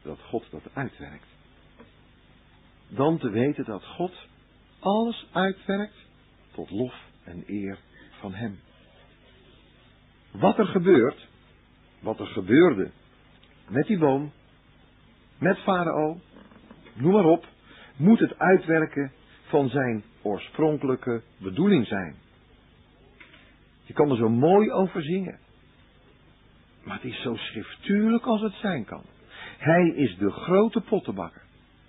dat God dat uitwerkt. Dan te weten dat God alles uitwerkt tot lof en eer van hem. Wat er gebeurt, wat er gebeurde met die boom, met Farao, noem maar op, moet het uitwerken van zijn oorspronkelijke bedoeling zijn. Je kan er zo mooi over zingen. Maar het is zo schriftuurlijk als het zijn kan. Hij is de grote pottenbakker.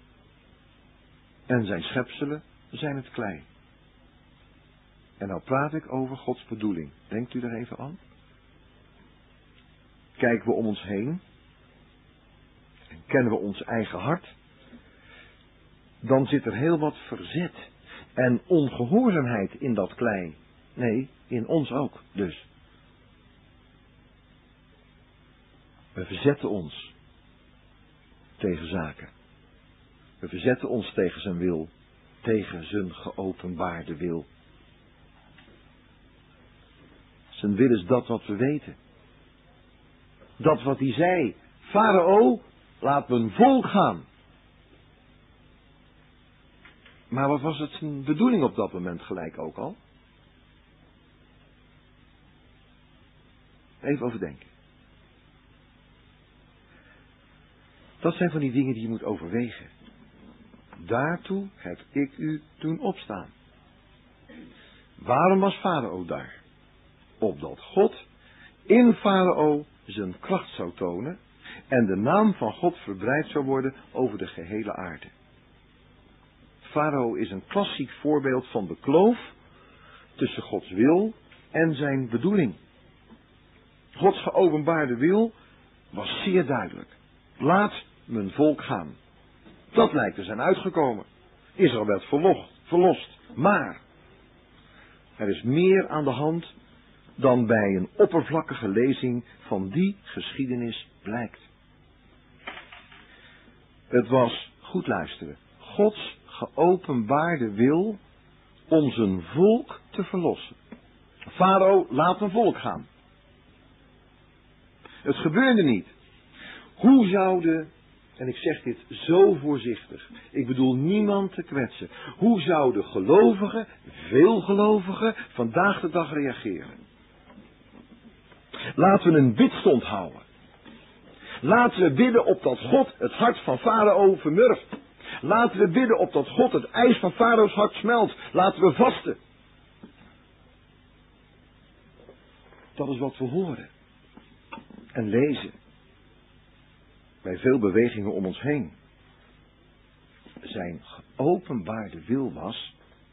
En zijn schepselen zijn het klei. En nou praat ik over Gods bedoeling. Denkt u er even aan? Kijken we om ons heen en kennen we ons eigen hart, dan zit er heel wat verzet en ongehoorzaamheid in dat klei. Nee, in ons ook dus. We verzetten ons tegen zaken. We verzetten ons tegen zijn wil, tegen zijn geopenbaarde wil. Zijn wil is dat wat we weten. Dat wat hij zei, Farao, laat mijn volk gaan. Maar wat was het zijn bedoeling op dat moment gelijk ook al? Even overdenken. Dat zijn van die dingen die je moet overwegen. Daartoe heb ik u doen opstaan. Waarom was Farao daar? Opdat God in Farao zijn kracht zou tonen en de naam van God verbreid zou worden over de gehele aarde. Farao is een klassiek voorbeeld van de kloof tussen Gods wil en zijn bedoeling. Gods geopenbaarde wil was zeer duidelijk. Laat mijn volk gaan. Dat lijkt te zijn uitgekomen. Israël werd verlost. Maar er is meer aan de hand dan bij een oppervlakkige lezing van die geschiedenis blijkt. Het was, goed luisteren, Gods geopenbaarde wil om zijn volk te verlossen. Farao, laat mijn volk gaan. Het gebeurde niet. Hoe zouden, en ik zeg dit zo voorzichtig, ik bedoel niemand te kwetsen, hoe zouden gelovigen, veel gelovigen, vandaag de dag reageren? Laten we een bidstond houden. Laten we bidden op dat God het hart van Farao vermurft. Laten we bidden op dat God het ijs van Farao's hart smelt. Laten we vasten. Dat is wat we horen en lezen bij veel bewegingen om ons heen. Zijn geopenbaarde wil was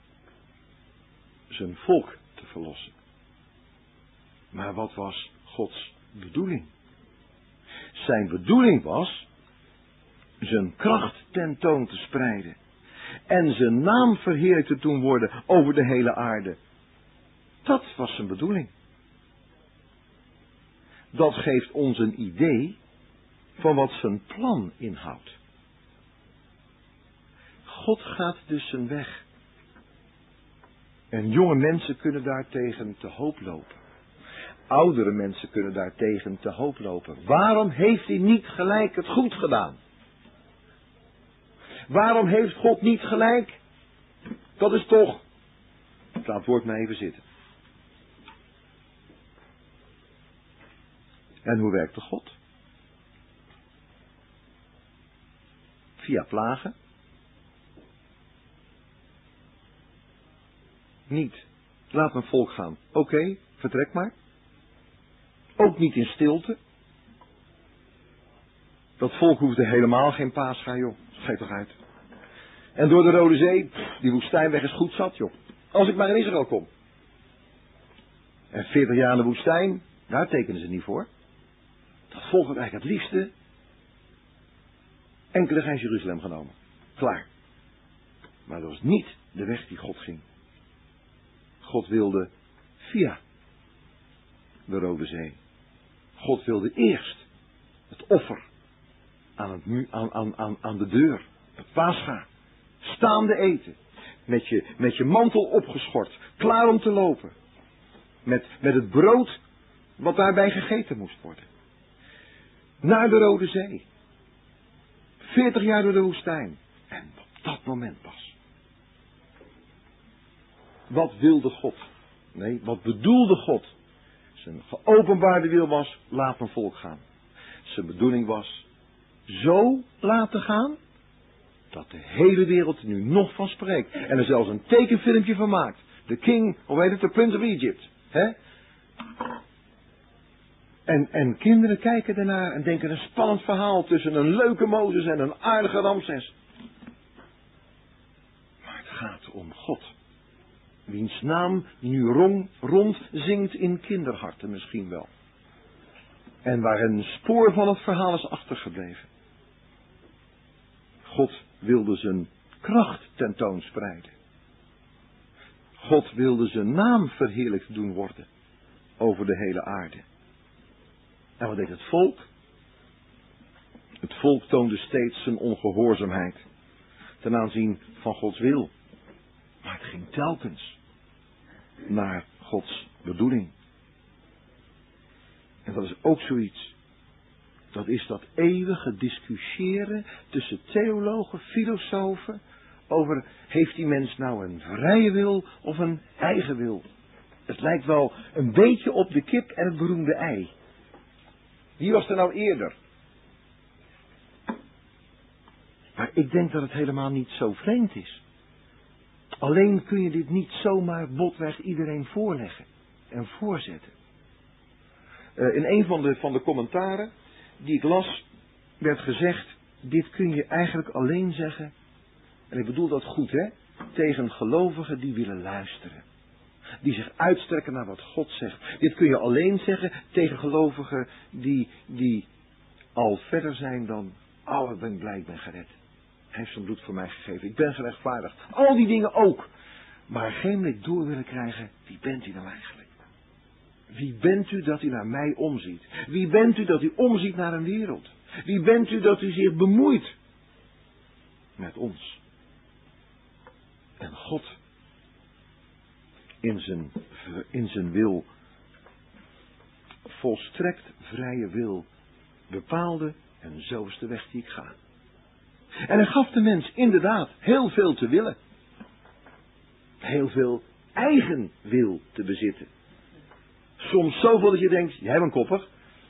zijn volk te verlossen. Maar wat was Gods bedoeling? Zijn bedoeling was zijn kracht tentoon te spreiden en zijn naam verheerlijkt te doen worden over de hele aarde. Dat was zijn bedoeling. Dat geeft ons een idee van wat zijn plan inhoudt. God gaat dus zijn weg. En jonge mensen kunnen daartegen te hoop lopen. Oudere mensen kunnen daartegen te hoop lopen. Waarom heeft hij niet gelijk het goed gedaan? Waarom heeft God niet gelijk? Dat is toch... Laat het woord maar even zitten. En hoe werkte God? Via plagen? Niet. Laat mijn volk gaan. Oké, vertrek maar. Ook niet in stilte. Dat volk hoefde helemaal geen paascha, joh. Geef toch uit. En door de Rode Zee, die woestijnweg is goed zat, joh. Als ik maar in Israël kom. En 40 jaar in de woestijn, daar tekenen ze niet voor. Dat volk had eigenlijk het liefste enkele dagen Jeruzalem genomen. Klaar. Maar dat was niet de weg die God ging. God wilde via de Rode Zee. God wilde eerst het offer aan de deur. Het paascha. Staande eten. Met je mantel opgeschort. Klaar om te lopen. Met het brood wat daarbij gegeten moest worden. Naar de Rode Zee. 40 jaar door de woestijn. En op dat moment pas. Wat wilde God? Nee, wat bedoelde God? Zijn geopenbaarde wil was, laat mijn volk gaan. Zijn bedoeling was, zo laten gaan, dat de hele wereld er nu nog van spreekt. En er zelfs een tekenfilmpje van maakt. The King, hoe heet het, The Prince of Egypt. Hè? En kinderen kijken ernaar en denken een spannend verhaal tussen een leuke Mozes en een aardige Ramses. Maar het gaat om God. Wiens naam nu rond zingt in kinderharten misschien wel. En waar een spoor van het verhaal is achtergebleven. God wilde zijn kracht tentoonspreiden. God wilde zijn naam verheerlijkt doen worden over de hele aarde. En wat deed het volk? Het volk toonde steeds zijn ongehoorzaamheid ten aanzien van Gods wil. Maar het ging telkens naar Gods bedoeling. En dat is ook zoiets. Dat is dat eeuwige discussiëren tussen theologen, filosofen over, heeft die mens nou een vrije wil of een eigen wil? Het lijkt wel een beetje op de kip en het beroemde ei. Wie was er nou eerder? Maar ik denk dat het helemaal niet zo vreemd is. Alleen kun je dit niet zomaar botweg iedereen voorleggen en voorzetten. In een van de commentaren die ik las, werd gezegd, dit kun je eigenlijk alleen zeggen, en ik bedoel dat goed hè, tegen gelovigen die willen luisteren. Die zich uitstrekken naar wat God zegt. Dit kun je alleen zeggen tegen gelovigen die al verder zijn dan, oh ik ben blij, ik ben gered. Hij heeft zijn bloed voor mij gegeven, ik ben gerechtvaardigd. Al die dingen ook. Maar geen blik door willen krijgen, wie bent u nou eigenlijk? Wie bent u dat u naar mij omziet? Wie bent u dat u omziet naar een wereld? Wie bent u dat u zich bemoeit met ons? En God in zijn wil, volstrekt vrije wil, bepaalde en zo is de weg die ik ga. En hij gaf de mens inderdaad heel veel te willen. Heel veel eigen wil te bezitten. Soms zoveel dat je denkt, jij bent koppig.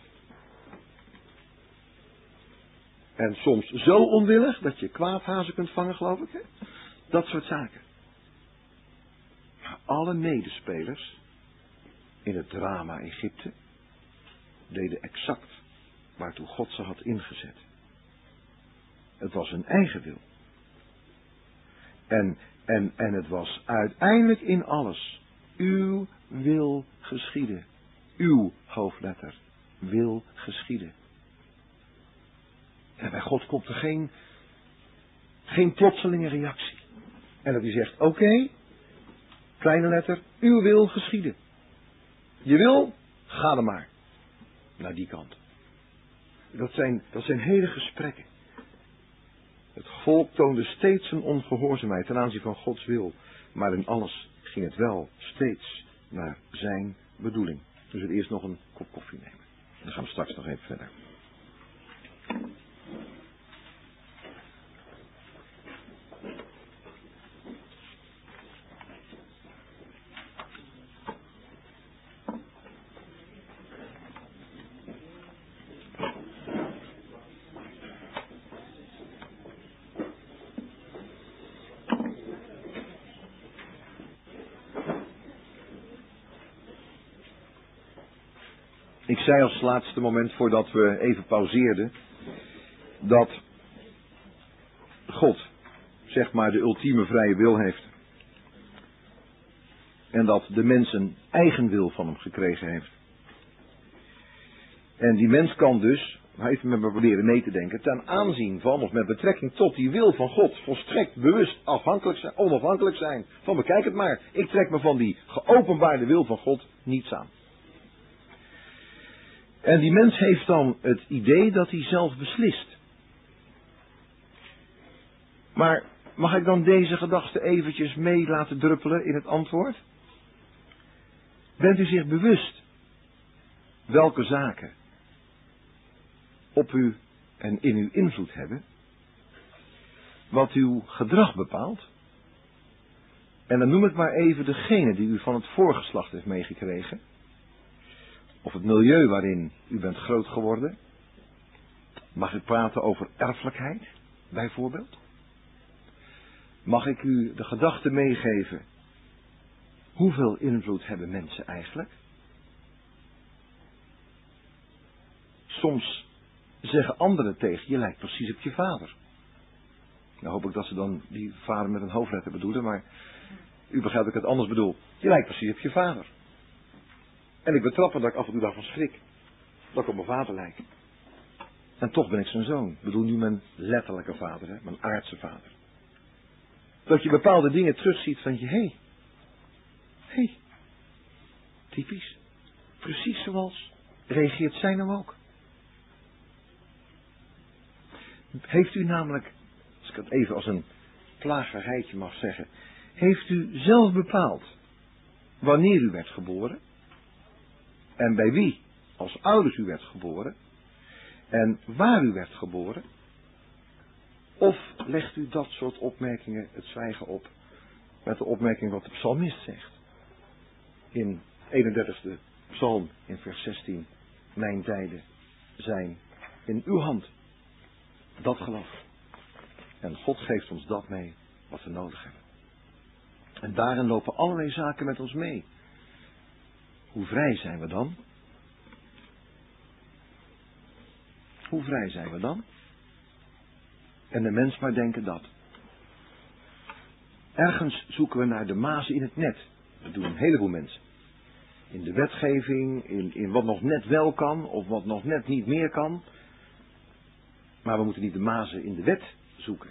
En soms zo onwillig dat je kwaadhazen kunt vangen, geloof ik. Hè? Dat soort zaken. Maar alle medespelers in het drama Egypte deden exact waartoe God ze had ingezet. Het was hun eigen wil. En het was uiteindelijk in alles uw wil geschieden. Uw hoofdletter wil geschieden. En bij God komt er geen plotselinge reactie. En dat hij zegt, oké, kleine letter, uw wil geschieden. Je wil, ga er maar. Naar die kant. Dat zijn hele gesprekken. Het volk toonde steeds zijn ongehoorzaamheid ten aanzien van Gods wil. Maar in alles ging het wel steeds naar zijn bedoeling. Dus we zullen eerst nog een kop koffie nemen. Dan gaan we straks nog even verder. Ik zei als laatste moment voordat we even pauzeerden, dat God, zeg maar, de ultieme vrije wil heeft. En dat de mens een eigen wil van hem gekregen heeft. En die mens kan dus, even met me proberen mee te denken, ten aanzien van of met betrekking tot die wil van God volstrekt bewust onafhankelijk zijn. Van bekijk het maar, ik trek me van die geopenbaarde wil van God niets aan. En die mens heeft dan het idee dat hij zelf beslist. Maar mag ik dan deze gedachte eventjes mee laten druppelen in het antwoord? Bent u zich bewust welke zaken op u en in uw invloed hebben? wat uw gedrag bepaalt. En dan noem ik maar even degene die u van het voorgeslacht heeft meegekregen. Of het milieu waarin u bent groot geworden. Mag ik praten over erfelijkheid, bijvoorbeeld? Mag ik u de gedachte meegeven? Hoeveel invloed hebben mensen eigenlijk? Soms zeggen anderen tegen je lijkt precies op je vader. Nou hoop ik dat ze dan die vader met een hoofdletter bedoelen, maar u begrijpt dat ik het anders bedoel. Je lijkt precies op je vader. En ik betrap me dat ik af en toe daarvan schrik. Dat ik op mijn vader lijk. En toch ben ik zijn zoon. Ik bedoel nu mijn letterlijke vader, hè? Mijn aardse vader. Dat je bepaalde dingen terugziet van je, hé, typisch. Precies zoals reageert zij nou ook. Heeft u namelijk, als ik het even als een plagerheidje mag zeggen, heeft u zelf bepaald wanneer u werd geboren? En bij wie als ouders u werd geboren? En waar u werd geboren? Of legt u dat soort opmerkingen het zwijgen op met de opmerking wat de psalmist zegt? In 31e psalm in vers 16. Mijn tijden zijn in uw hand. Dat geloof. En God geeft ons dat mee wat we nodig hebben. En daarin lopen allerlei zaken met ons mee. Hoe vrij zijn we dan? Hoe vrij zijn we dan? En de mens maar denken dat. Ergens zoeken we naar de mazen in het net. Dat doen een heleboel mensen. In de wetgeving, in wat nog net wel kan, of wat nog net niet meer kan. Maar we moeten niet de mazen in de wet zoeken.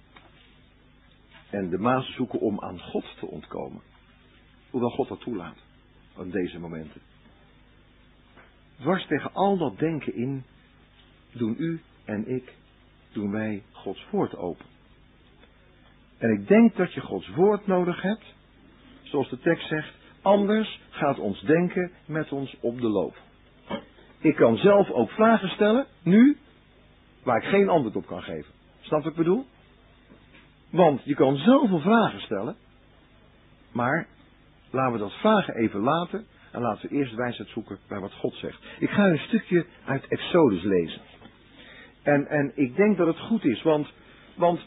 En de mazen zoeken om aan God te ontkomen. Hoewel God dat toelaat. Op deze momenten. Dwars tegen al dat denken in, doen u en ik, doen wij Gods woord open. En ik denk dat je Gods woord nodig hebt, zoals de tekst zegt, anders gaat ons denken met ons op de loop. Ik kan zelf ook vragen stellen, nu, waar ik geen antwoord op kan geven. Snap wat ik bedoel? Want je kan zoveel vragen stellen, maar laten we dat vragen even laten en laten we eerst wijsheid zoeken bij wat God zegt. Ik ga een stukje uit Exodus lezen. En ik denk dat het goed is, want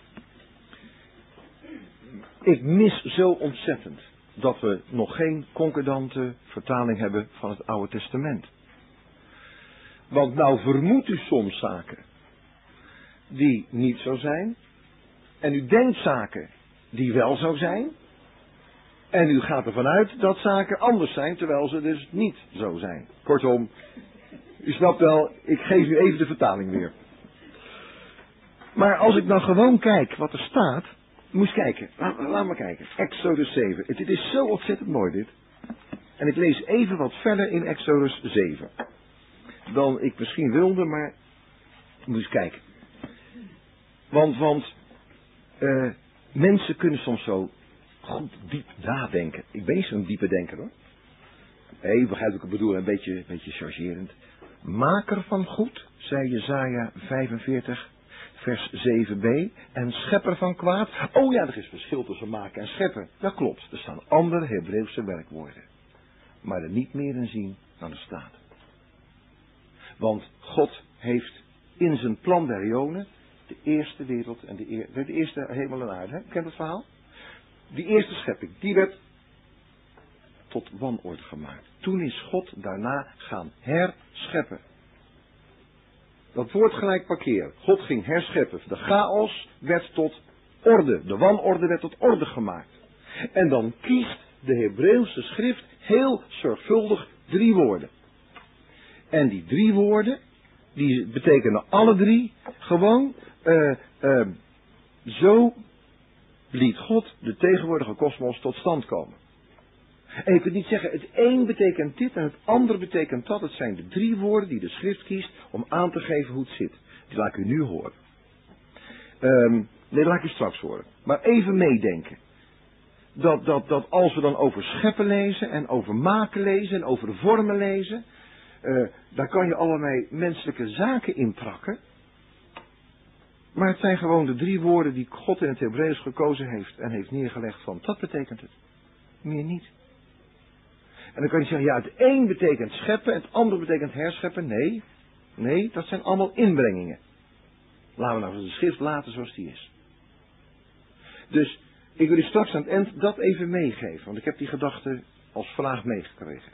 ik mis zo ontzettend dat we nog geen concordante vertaling hebben van het Oude Testament. Want nou vermoedt u soms zaken die niet zo zijn. En u denkt zaken die wel zo zijn. En u gaat ervan uit dat zaken anders zijn, terwijl ze dus niet zo zijn. Kortom, u snapt wel, ik geef u even de vertaling weer. Maar als ik dan gewoon kijk wat er staat, moet je kijken. Laat maar kijken. Exodus 7. Dit is zo ontzettend mooi dit. En ik lees even wat verder in Exodus 7. Dan ik misschien wilde, maar moet eens kijken. Want mensen kunnen soms zo goed diep nadenken. Ik ben niet zo'n diepe denker hoor. Nee, begrijp wat ik bedoel, een beetje chargerend. Maker van goed, zei Jesaja 45, vers 7b. En schepper van kwaad. Oh ja, er is verschil tussen maken en scheppen. Dat klopt, er staan andere Hebreeuwse werkwoorden. Maar er niet meer in zien dan er staat. Want God heeft in zijn plan der Ionen de eerste wereld en de eerste hemel en aarde. Hè? Kent het verhaal? Die eerste schepping, die werd tot wanorde gemaakt. Toen is God daarna gaan herscheppen. Dat woord gelijk parkeer. God ging herscheppen. De chaos werd tot orde. De wanorde werd tot orde gemaakt. En dan kiest de Hebreeuwse schrift heel zorgvuldig 3 woorden. En die 3 woorden, die betekenen alle 3 gewoon, zo liet God de tegenwoordige kosmos tot stand komen. En je kunt niet zeggen, het een betekent dit en het andere betekent dat. Het zijn de 3 woorden die de schrift kiest om aan te geven hoe het zit. Die laat ik u nu horen. Nee, laat ik u straks horen. Maar even meedenken. Dat als we dan over scheppen lezen en over maken lezen en over vormen lezen, daar kan je allerlei menselijke zaken in prakken. Maar het zijn gewoon de 3 woorden die God in het Hebreeuws gekozen heeft en heeft neergelegd van, dat betekent het. Meer niet. En dan kan je zeggen, ja, het een betekent scheppen, het ander betekent herscheppen. Nee, dat zijn allemaal inbrengingen. Laten we nou de schrift laten zoals die is. Dus ik wil u straks aan het eind dat even meegeven, want ik heb die gedachte als vraag meegekregen.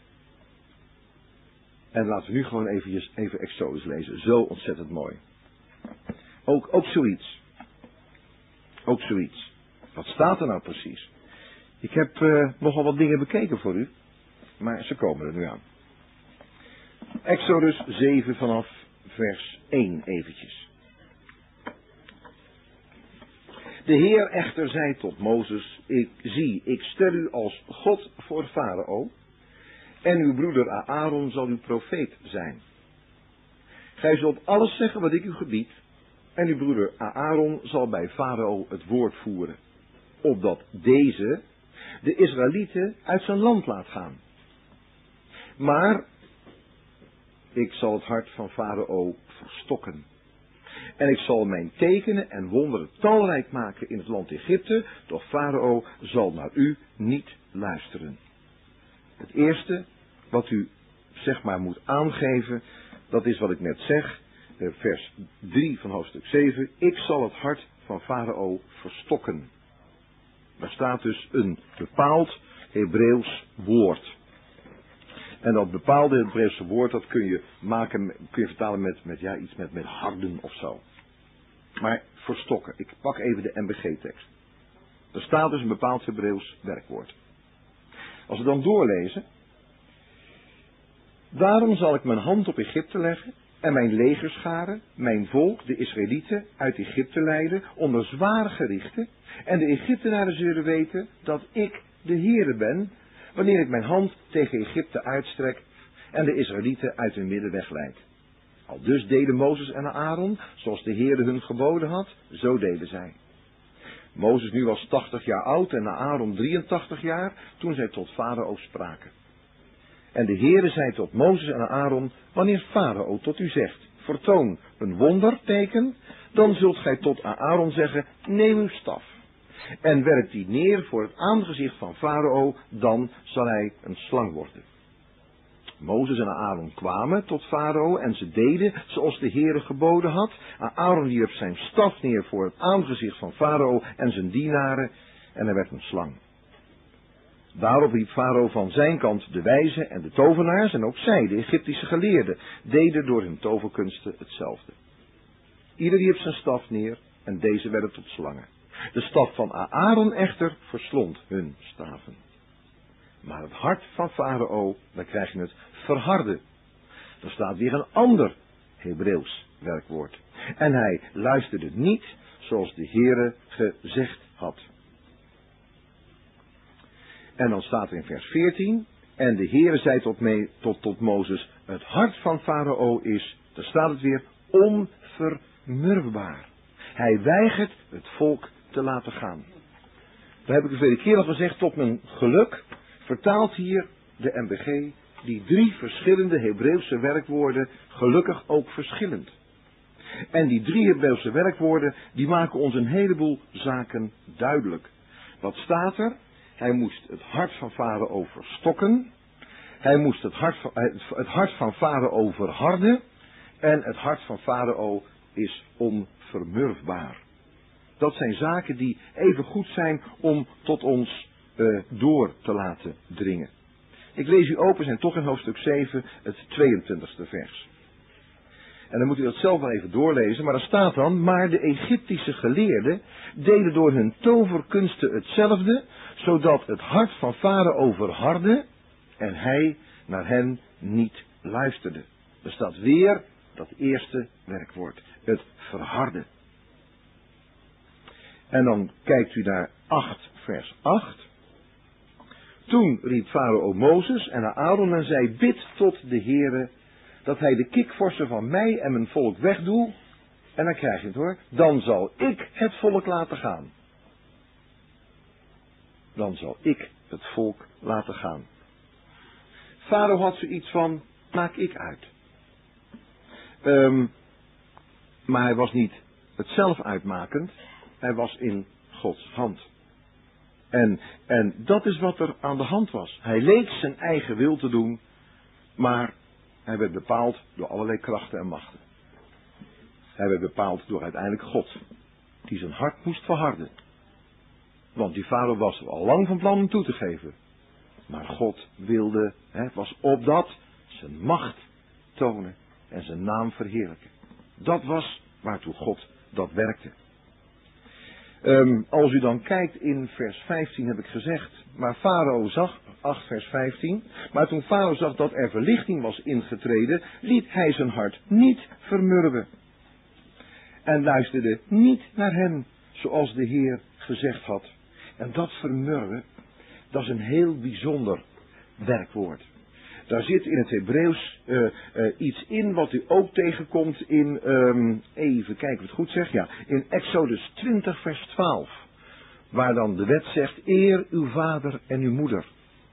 En laten we nu gewoon even Exodus lezen, zo ontzettend mooi. Ook zoiets. Ook zoiets. Wat staat er nou precies? Ik heb nogal wat dingen bekeken voor u, maar ze komen er nu aan. Exodus 7 vanaf vers 1 eventjes. De Heer echter zei tot Mozes, ik stel u als God voor Farao, en uw broeder Aaron zal uw profeet zijn. Gij zult alles zeggen wat ik u gebied, en uw broeder Aaron zal bij Farao het woord voeren, opdat deze de Israëlieten uit zijn land laat gaan. Maar ik zal het hart van Farao verstokken. En ik zal mijn tekenen en wonderen talrijk maken in het land Egypte, doch Farao zal naar u niet luisteren. Het eerste wat u zeg maar moet aangeven, dat is wat ik net zeg, vers 3 van hoofdstuk 7. Ik zal het hart van Farao verstokken. Daar staat dus een bepaald Hebreeuws woord. En dat bepaalde Hebreeuwse woord, dat kun je vertalen met iets met harden of zo. Maar verstokken. Ik pak even de MBG-tekst. Er staat dus een bepaald Hebreeuws werkwoord. Als we dan doorlezen. Daarom zal ik mijn hand op Egypte leggen en mijn legerscharen, mijn volk, de Israëlieten, uit Egypte leiden onder zware gerichten. En de Egyptenaren zullen weten dat ik de Heere ben, wanneer ik mijn hand tegen Egypte uitstrek en de Israëlieten uit hun midden wegleid. Al dus deden Mozes en Aaron, zoals de Heere hun geboden had, zo deden zij. Mozes nu was 80 jaar oud en Aaron 83 jaar, toen zij tot Farao spraken. En de Heere zei tot Mozes en Aaron, wanneer Farao tot u zegt, vertoon een wonderteken, dan zult gij tot Aaron zeggen, neem uw staf. En werp die neer voor het aangezicht van Farao, dan zal hij een slang worden. Mozes en Aaron kwamen tot Farao en ze deden zoals de Heere geboden had. Aaron wierp zijn staf neer voor het aangezicht van Farao en zijn dienaren en er werd een slang. Daarop riep Farao van zijn kant de wijzen en de tovenaars en ook zij, de Egyptische geleerden, deden door hun toverkunsten hetzelfde. Ieder wierp zijn staf neer en deze werden tot slangen. De staf van Aaron echter verslond hun staven. Maar het hart van Farao, daar krijg je het verharde. Er staat weer een ander Hebreeuws werkwoord. En hij luisterde niet zoals de Heere gezegd had. En dan staat er in vers 14. En de Heere zei tot Mozes, het hart van Farao is, daar staat het weer, onvermurwbaar. Hij weigert het volk te laten gaan. Daar heb ik de vele keer al gezegd, tot mijn geluk vertaalt hier de MBG die 3 verschillende Hebreeuwse werkwoorden gelukkig ook verschillend. En die 3 Hebreeuwse werkwoorden die maken ons een heleboel zaken duidelijk. Wat staat er? Hij moest het hart van Farao verstokken. Hij moest het hart van Farao verharden. En het hart van Farao is onvermurfbaar. Dat zijn zaken die even goed zijn om tot ons door te laten dringen. Ik lees u open, zijn toch in hoofdstuk 7, het 22e vers. En dan moet u dat zelf wel even doorlezen, maar er staat dan, maar de Egyptische geleerden deden door hun toverkunsten hetzelfde, zodat het hart van Farao verhardde en hij naar hen niet luisterde. Er staat weer dat eerste werkwoord, het verharden. En dan kijkt u naar 8 vers 8. Toen riep Farao Mozes en Aaron en zei, bid tot de Heere, dat hij de kikvorsen van mij en mijn volk wegdoe. En dan krijg je het hoor, dan zal ik het volk laten gaan. Dan zal ik het volk laten gaan. Farao had zoiets van, maak ik uit. Maar hij was niet het zelf uitmakend. Hij was in Gods hand. En dat is wat er aan de hand was. Hij leek zijn eigen wil te doen, maar hij werd bepaald door allerlei krachten en machten. Hij werd bepaald door uiteindelijk God, die zijn hart moest verharden. Want die farao was al lang van plan om toe te geven. Maar God wilde, was opdat zijn macht tonen en zijn naam verheerlijken. Dat was waartoe God dat werkte. Als u dan kijkt in vers 15 heb ik gezegd, maar farao zag, 8 vers 15, maar toen farao zag dat er verlichting was ingetreden, liet hij zijn hart niet vermurwen. En luisterde niet naar hen, zoals de Heer gezegd had. En dat vermurwen, dat is een heel bijzonder werkwoord. Daar zit in het Hebreeuws iets in wat u ook tegenkomt in, even kijken of ik het goed zeg, ja, in Exodus 20 vers 12. Waar dan de wet zegt, eer uw vader en uw moeder.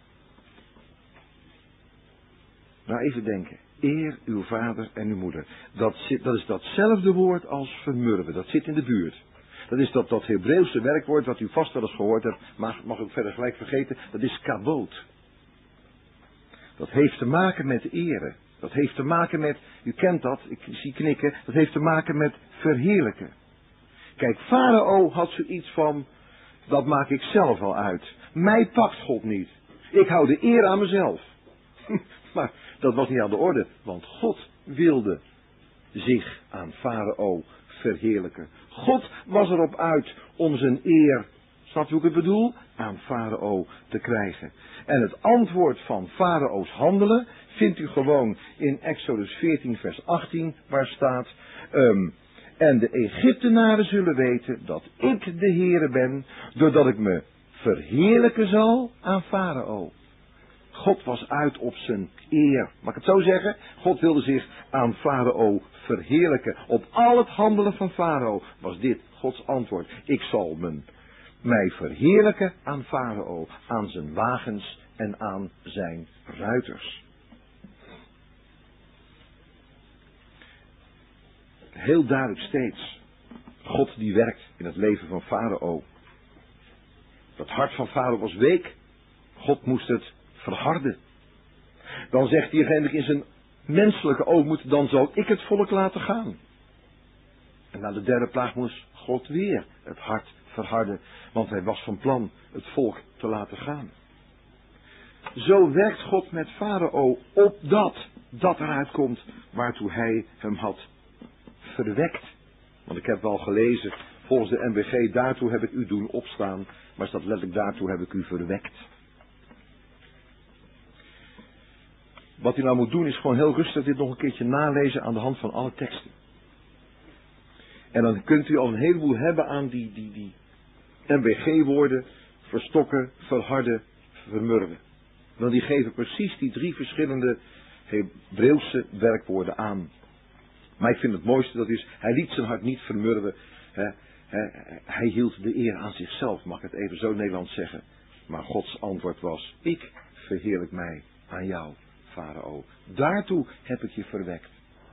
Nou even denken, eer uw vader en uw moeder. Dat is datzelfde woord als vermurwen, dat zit in de buurt. Dat is dat Hebreeuwse werkwoord wat u vast wel eens gehoord hebt, maar mag ik verder gelijk vergeten, dat is kaboot. Dat heeft te maken met eren. Dat heeft te maken met, u kent dat, ik zie knikken, dat heeft te maken met verheerlijken. Kijk, farao had zoiets van, dat maak ik zelf al uit. Mij pakt God niet. Ik hou de eer aan mezelf. Maar dat was niet aan de orde, want God wilde zich aan farao verheerlijken. God was erop uit om zijn eer, snap je hoe ik het bedoel, aan farao te krijgen. En het antwoord van farao's handelen vindt u gewoon in Exodus 14 vers 18, waar staat, en de Egyptenaren zullen weten dat ik de Heere ben, doordat ik me verheerlijken zal aan farao. God was uit op zijn eer. Mag ik het zo zeggen? God wilde zich aan farao verheerlijken. Op al het handelen van farao was dit Gods antwoord. Ik zal mij verheerlijken aan farao, aan zijn wagens en aan zijn ruiters. Heel duidelijk steeds. God die werkt in het leven van farao. Dat hart van farao was week. God moest het verharden. Dan zegt hij uiteindelijk in zijn menselijke ootmoed, dan zal ik het volk laten gaan. En na de derde plaag moest God weer het hart verharden, want hij was van plan het volk te laten gaan. Zo werkt God met farao opdat dat eruit komt waartoe hij hem had verwekt. Want ik heb wel gelezen, volgens de NBG, daartoe heb ik u doen opstaan, maar staat letterlijk daartoe heb ik u verwekt. Wat u nou moet doen is gewoon heel rustig dit nog een keertje nalezen aan de hand van alle teksten. En dan kunt u al een heleboel hebben aan die NBG-woorden, verstokken, verharden, vermurwen. Want die geven precies die 3 verschillende Hebreeuwse werkwoorden aan. Maar ik vind het mooiste dat is, hij liet zijn hart niet vermurwen. Hij hield de eer aan zichzelf, mag ik het even zo Nederlands zeggen. Maar Gods antwoord was, ik verheerlijk mij aan jou, farao. Daartoe heb ik je verwekt.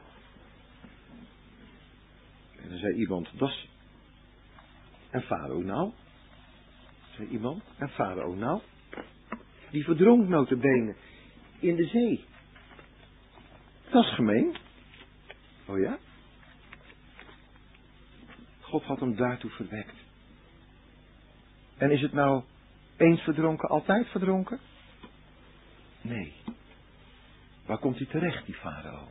En dan zei iemand, en farao nou? Zei iemand, en farao nou? Die verdronk nota bene in de zee. Dat is gemeen. Oh ja? God had hem daartoe verwekt. En is het nou eens verdronken, altijd verdronken? Nee. Waar komt hij terecht, die farao?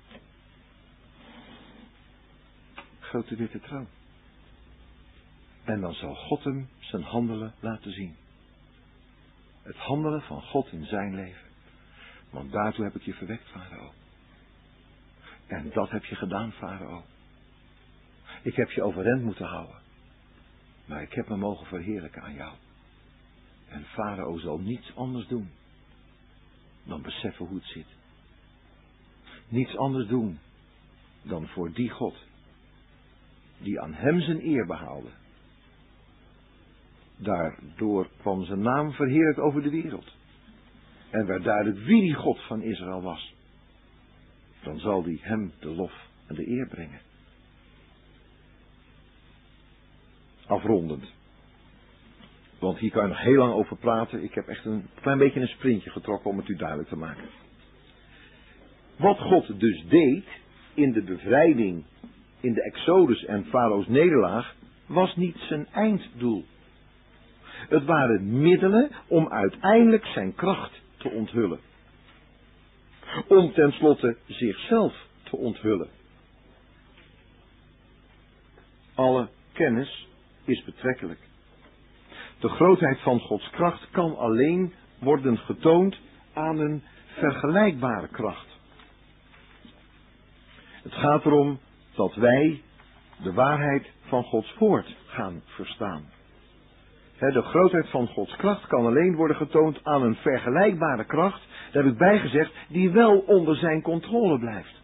Grote witte troon. En dan zal God hem zijn handelen laten zien. Het handelen van God in zijn leven. Want daartoe heb ik je verwekt, farao. En dat heb je gedaan, farao. Ik heb je overeind moeten houden. Maar ik heb me mogen verheerlijken aan jou. En farao zal niets anders doen dan beseffen hoe het zit. Niets anders doen dan voor die God die aan hem zijn eer behaalde. Daardoor kwam zijn naam verheerlijkt over de wereld. En werd duidelijk wie die God van Israël was. Dan zal die hem de lof en de eer brengen. afrondend. Want hier kan je nog heel lang over praten. Ik heb echt een klein beetje een sprintje getrokken om het u duidelijk te maken. Wat God dus deed in de bevrijding, in de Exodus en Farao's nederlaag, was niet zijn einddoel. Het waren middelen om uiteindelijk zijn kracht te onthullen. Om tenslotte zichzelf te onthullen. Alle kennis is betrekkelijk. De grootheid van Gods kracht kan alleen worden getoond aan een vergelijkbare kracht. Het gaat erom dat wij de waarheid van Gods woord gaan verstaan. De grootheid van Gods kracht kan alleen worden getoond aan een vergelijkbare kracht, daar heb ik bijgezegd, die wel onder zijn controle blijft.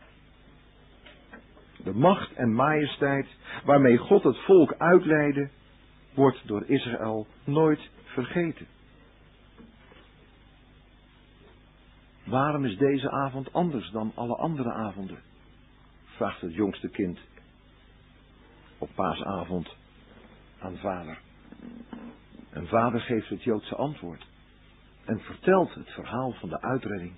De macht en majesteit waarmee God het volk uitleidde, wordt door Israël nooit vergeten. Waarom is deze avond anders dan alle andere avonden? Vraagt het jongste kind op paasavond aan vader. En vader geeft het Joodse antwoord en vertelt het verhaal van de uitredding.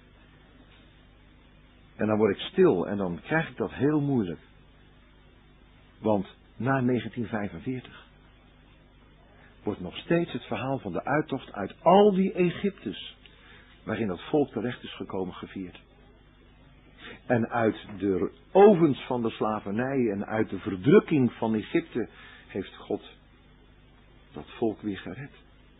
En dan word ik stil en dan krijg ik dat heel moeilijk. Want na 1945 wordt nog steeds het verhaal van de uittocht uit al die Egyptes, waarin dat volk terecht is gekomen, gevierd. En uit de ovens van de slavernij en uit de verdrukking van Egypte heeft God dat volk weer gered.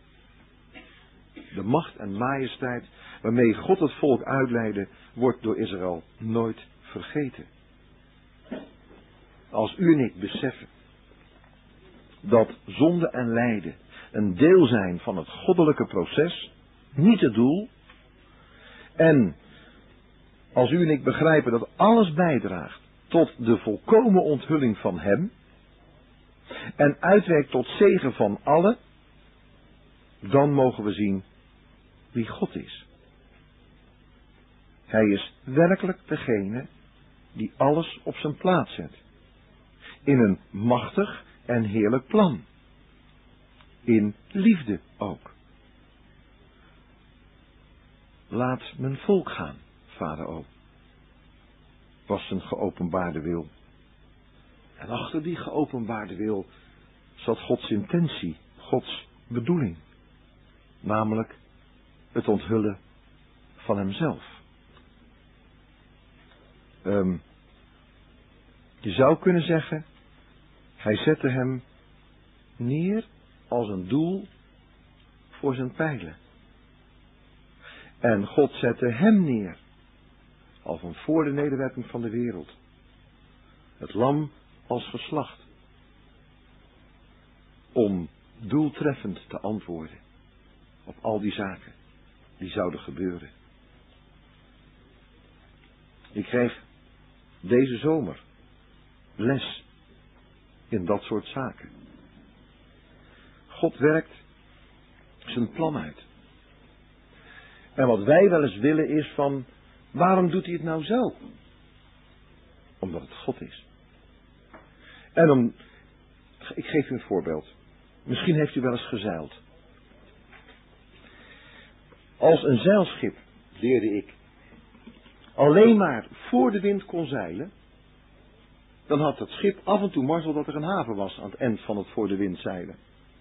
De macht en majesteit waarmee God het volk uitleidde, wordt door Israël nooit vergeten. Als u en ik beseffen dat zonde en lijden een deel zijn van het goddelijke proces, niet het doel, en als u en ik begrijpen dat alles bijdraagt tot de volkomen onthulling van Hem en uitwerkt tot zegen van allen, dan mogen we zien wie God is. Hij is werkelijk degene die alles op zijn plaats zet. In een machtig en heerlijk plan. In liefde ook. Laat mijn volk gaan, Farao, was zijn geopenbaarde wil. En achter die geopenbaarde wil zat Gods intentie, Gods bedoeling. Namelijk het onthullen van Hemzelf. Je zou kunnen zeggen, hij zette hem neer als een doel voor zijn pijlen. En God zette hem neer, al van voor de nederwerping van de wereld. Het lam als geslacht. Om doeltreffend te antwoorden op al die zaken die zouden gebeuren. Ik kreeg deze zomer les in dat soort zaken. God werkt zijn plan uit. En wat wij wel eens willen is van, waarom doet hij het nou zo? Omdat het God is. En ik geef u een voorbeeld. Misschien heeft u wel eens gezeild. Als een zeilschip, leerde ik, alleen maar voor de wind kon zeilen, dan had het schip af en toe mazzel dat er een haven was aan het eind van het voor de wind zeilen.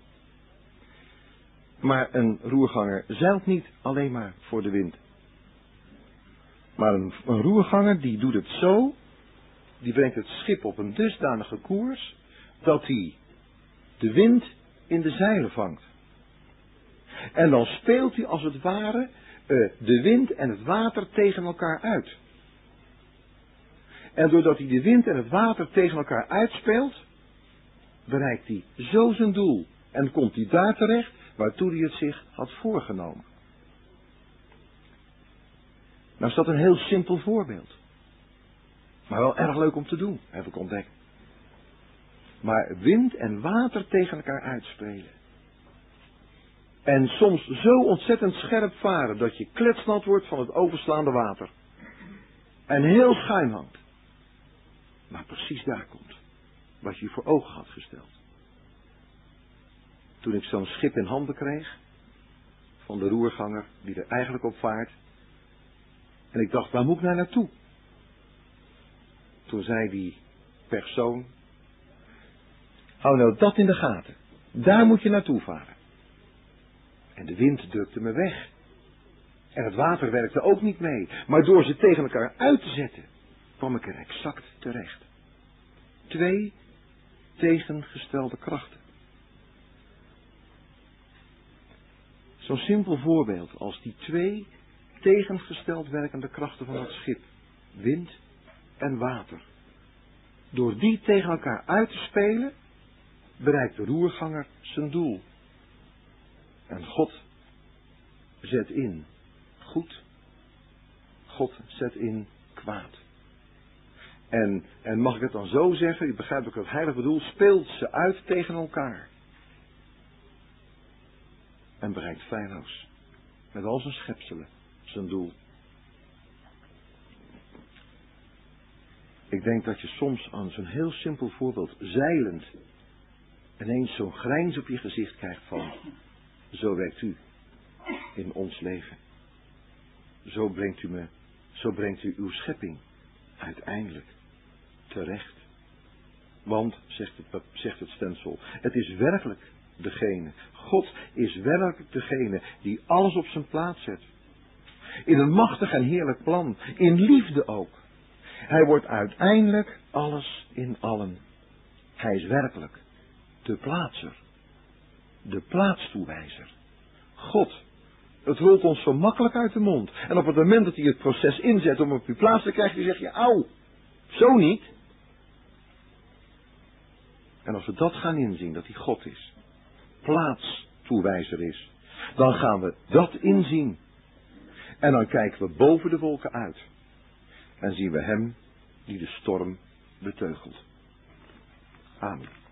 Maar een roerganger zeilt niet alleen maar voor de wind. Maar een roerganger die doet het zo, die brengt het schip op een dusdanige koers, dat hij de wind in de zeilen vangt. En dan speelt hij als het ware de wind en het water tegen elkaar uit. En doordat hij de wind en het water tegen elkaar uitspeelt, bereikt hij zo zijn doel. En komt hij daar terecht waartoe hij het zich had voorgenomen. Nou is dat een heel simpel voorbeeld. Maar wel erg leuk om te doen, heb ik ontdekt. Maar wind en water tegen elkaar uitspelen. En soms zo ontzettend scherp varen dat je kletsnat wordt van het overslaande water. En heel schuin hangt. Maar precies daar komt wat je voor ogen had gesteld. toen ik zo'n schip in handen kreeg, van de roerganger die er eigenlijk op vaart. En ik dacht, waar moet ik nou naartoe? Toen zei die persoon, hou nou dat in de gaten, daar moet je naartoe varen. En de wind drukte me weg. En het water werkte ook niet mee. Maar door ze tegen elkaar uit te zetten, kwam ik er exact terecht. 2 tegengestelde krachten. Zo'n simpel voorbeeld als die 2 tegengesteld werkende krachten van dat schip. Wind en water. Door die tegen elkaar uit te spelen, bereikt de roerganger zijn doel. En God zet in goed. God zet in kwaad. En mag ik het dan zo zeggen, u begrijpt ook wat het heilig bedoel, speelt ze uit tegen elkaar. En bereikt feilloos, met al zijn schepselen, zijn doel. Ik denk dat je soms aan zo'n heel simpel voorbeeld, zeilend, ineens zo'n grijns op je gezicht krijgt van, zo werkt u in ons leven. Zo brengt u uw schepping uiteindelijk terecht. Want, zegt het stensel, het is werkelijk degene, God is werkelijk degene die alles op zijn plaats zet. In een machtig en heerlijk plan, in liefde ook. Hij wordt uiteindelijk alles in allen. Hij is werkelijk de plaatser, de plaatstoewijzer. God, het rolt ons zo makkelijk uit de mond. En op het moment dat hij het proces inzet om op uw plaats te krijgen, zeg je, auw, zo niet. En als we dat gaan inzien, dat hij God is, plaatstoewijzer is, dan gaan we dat inzien. En dan kijken we boven de wolken uit. En zien we hem die de storm beteugelt. Amen.